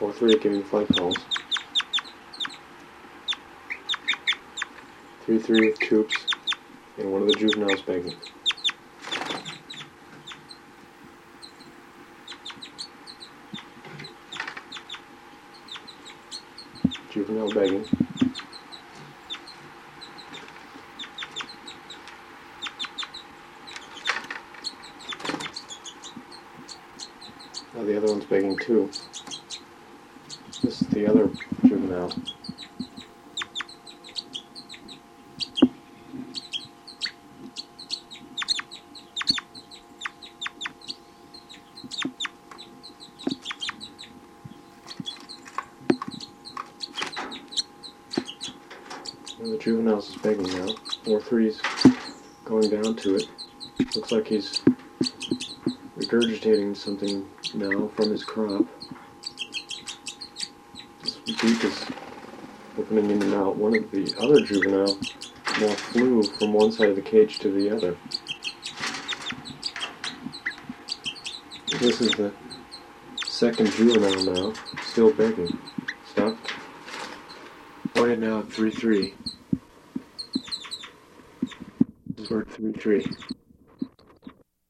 4-3 giving flight calls. 3-3 with troops, and one of the juveniles begging. Juvenile begging. Now the other one's begging too. This is the other juvenile. And the juveniles is begging now. 4-3's going down to it. Looks like he's regurgitating something now from his crop. His beak is opening in and out. One of the other juvenile now flew from one side of the cage to the other. This is the second juvenile now, still begging. Stuck. Quiet now at 3-3. Bird 3-3.